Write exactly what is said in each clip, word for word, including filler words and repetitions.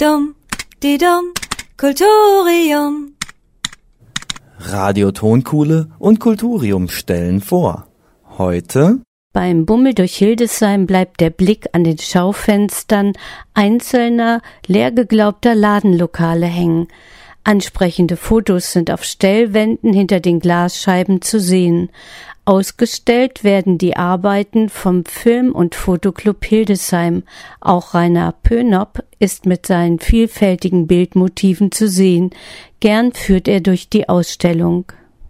Dum, di dum, Kulturium. Radio Tonkuhle und Kulturium stellen vor. Heute beim Bummel durch Hildesheim bleibt der Blick an den Schaufenstern einzelner, leer geglaubter Ladenlokale hängen. Ansprechende Fotos sind auf Stellwänden hinter den Glasscheiben zu sehen. Ausgestellt werden die Arbeiten vom Film- und Fotoclub Hildesheim. Auch Rainer Pönop ist mit seinen vielfältigen Bildmotiven zu sehen. Gern führt er durch die Ausstellung.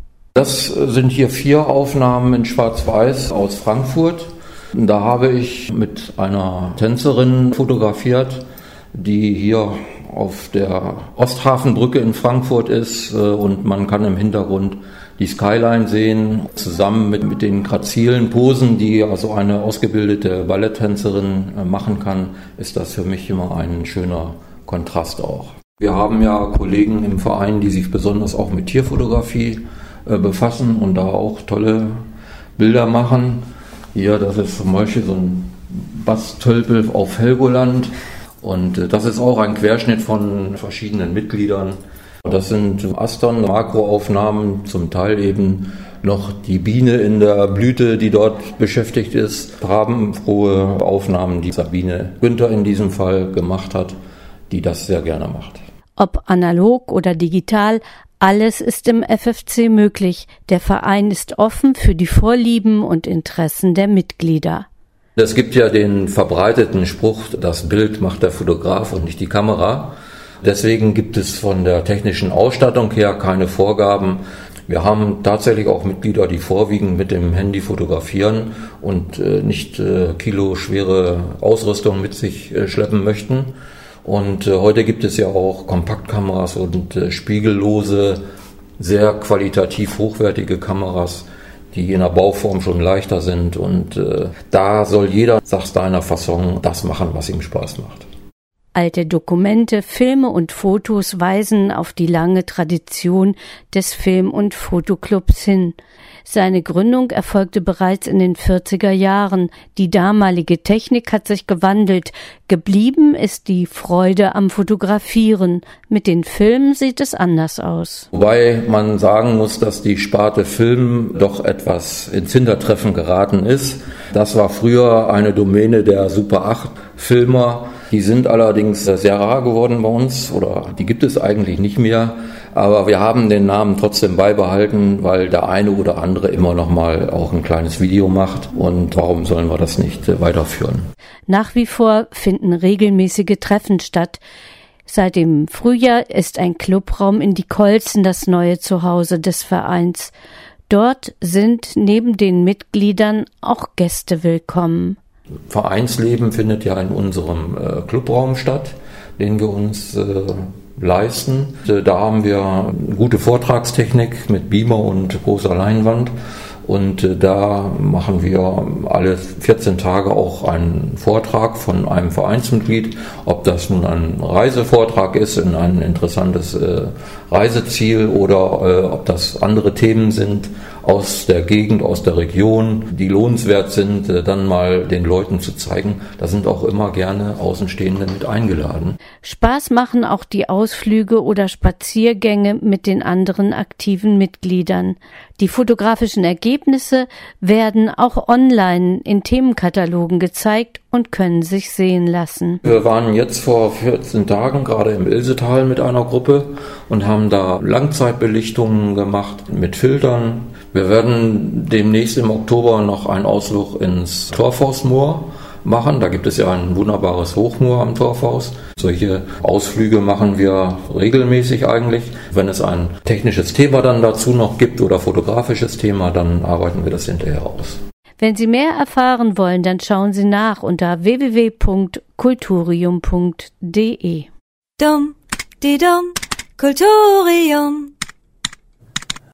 Das sind hier vier Aufnahmen in Schwarz-Weiß aus Frankfurt. Da habe ich mit einer Tänzerin fotografiert, die hier auf der Osthafenbrücke in Frankfurt ist, und man kann im Hintergrund die Skyline sehen, zusammen mit, mit den grazilen Posen, die also eine ausgebildete Balletttänzerin machen kann, ist das für mich immer ein schöner Kontrast auch. Wir haben ja Kollegen im Verein, die sich besonders auch mit Tierfotografie äh, befassen und da auch tolle Bilder machen. Hier, das ist zum Beispiel so ein Bastölpel auf Helgoland, und äh, das ist auch ein Querschnitt von verschiedenen Mitgliedern. Das sind Astern, Makroaufnahmen, zum Teil eben noch die Biene in der Blüte, die dort beschäftigt ist. Farbenfrohe Aufnahmen, die Sabine Günther in diesem Fall gemacht hat, die das sehr gerne macht. Ob analog oder digital, alles ist im F F C möglich. Der Verein ist offen für die Vorlieben und Interessen der Mitglieder. Es gibt ja den verbreiteten Spruch, das Bild macht der Fotograf und nicht die Kamera. Deswegen gibt es von der technischen Ausstattung her keine Vorgaben. Wir haben tatsächlich auch Mitglieder, die vorwiegend mit dem Handy fotografieren und äh, nicht äh, kiloschwere Ausrüstung mit sich äh, schleppen möchten. Und äh, heute gibt es ja auch Kompaktkameras und äh, spiegellose, sehr qualitativ hochwertige Kameras, die je nach Bauform schon leichter sind. Und äh, da soll jeder nach seiner Fasson das machen, was ihm Spaß macht. Alte Dokumente, Filme und Fotos weisen auf die lange Tradition des Film- und Fotoclubs hin. Seine Gründung erfolgte bereits in den vierziger Jahren. Die damalige Technik hat sich gewandelt. Geblieben ist die Freude am Fotografieren. Mit den Filmen sieht es anders aus. Wobei man sagen muss, dass die Sparte Film doch etwas ins Hintertreffen geraten ist. Das war früher eine Domäne der Super acht Filmer. Die sind allerdings sehr rar geworden bei uns, oder die gibt es eigentlich nicht mehr. Aber wir haben den Namen trotzdem beibehalten, weil der eine oder andere immer noch mal auch ein kleines Video macht. Und warum sollen wir das nicht weiterführen? Nach wie vor finden regelmäßige Treffen statt. Seit dem Frühjahr ist ein Clubraum in die Kolzen das neue Zuhause des Vereins. Dort sind neben den Mitgliedern auch Gäste willkommen. Vereinsleben findet ja in unserem äh, Clubraum statt, den wir uns äh, leisten. Äh, da haben wir eine gute Vortragstechnik mit Beamer und großer Leinwand. Und äh, da machen wir alle vierzehn Tage auch einen Vortrag von einem Vereinsmitglied. Ob das nun ein Reisevortrag ist in ein interessantes äh, Reiseziel oder äh, ob das andere Themen sind aus der Gegend, aus der Region, die lohnenswert sind, äh, dann mal den Leuten zu zeigen. Da sind auch immer gerne Außenstehende mit eingeladen. Spaß machen auch die Ausflüge oder Spaziergänge mit den anderen aktiven Mitgliedern. Die fotografischen Ergebnisse werden auch online in Themenkatalogen gezeigt und können sich sehen lassen. Wir waren jetzt vor vierzehn Tagen gerade im Ilsetal mit einer Gruppe und haben da Langzeitbelichtungen gemacht mit Filtern. Wir werden demnächst im Oktober noch einen Ausflug ins Torfhausmoor machen. Da gibt es ja ein wunderbares Hochmoor am Torfhaus. Solche Ausflüge machen wir regelmäßig eigentlich. Wenn es ein technisches Thema dann dazu noch gibt oder fotografisches Thema, dann arbeiten wir das hinterher aus. Wenn Sie mehr erfahren wollen, dann schauen Sie nach unter w w w punkt kulturium punkt d e. Dum, di dum, Kulturium.